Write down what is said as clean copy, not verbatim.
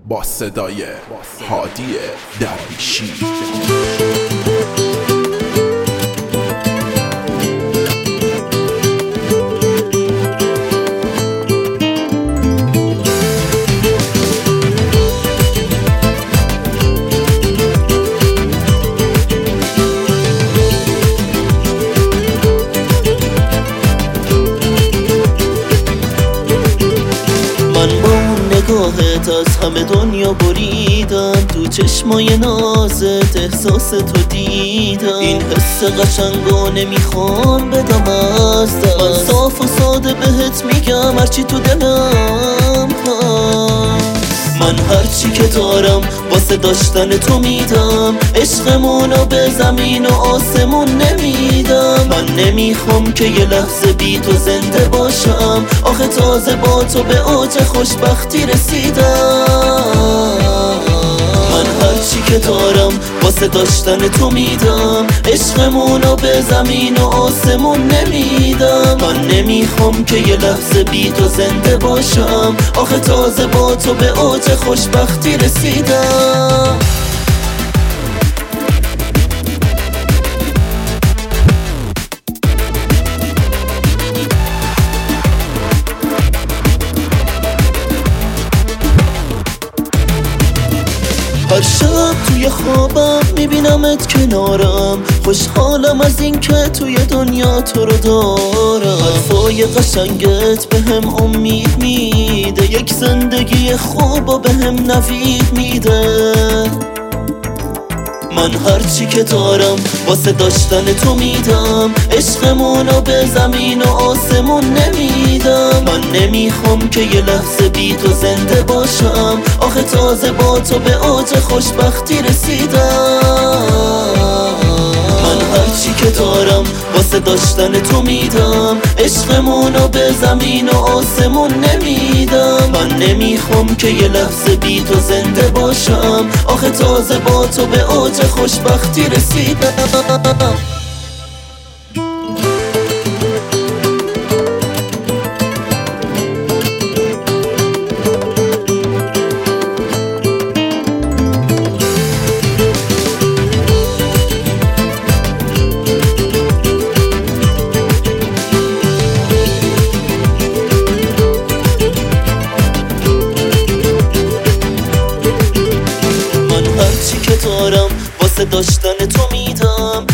با صدای هادی درویشی. نگاهت از همه دنیا بریدم، تو چشمای نازت احساس تو دیدم. این حس قشنگا نمیخوام بدم از دست، من صاف و ساده بهت میگم هرچی تو دلم هست. من هرچی که دارم واسه داشتن تو میدم، عشقمونو به زمین و آسمون نمیدم. من نمیخوام که یه لحظه بی تو زنده باشم، آخه تازه با تو به اوج خوشبختی رسیدم. من هرچی که دارم واسه داشتن تو میدم، عشقمونو به زمین و آسمون نمیدم. من نمیخوام که یه لحظه بی تو زنده باشم، آخه تازه با تو به اوج خوشبختی رسیدم. هر شب توی خوابم میبینمت کنارم، خوشحالم از این که توی دنیا تو رو دارم. حرفای قشنگت به هم امید میده، یک زندگی خوب و به هم نوید میده. من هرچی که دارم واسه داشتن تو میدم، عشقمونو به زمین و آسمون نمیدم. من نمیخوام که یه لحظه بی تو زنده باشم، آخه تازه با تو به اوج خوشبختی رسیدم. من هرچی که دارم واسه داشتن تو میدم، عشقمونو به زمین و آسمون نمیدم. من نمیخوام که یه لحظه بی تو زنده باشم، آخه تازه با تو به اوج خوشبختی رسیدم. واسه داشتن تو میدم،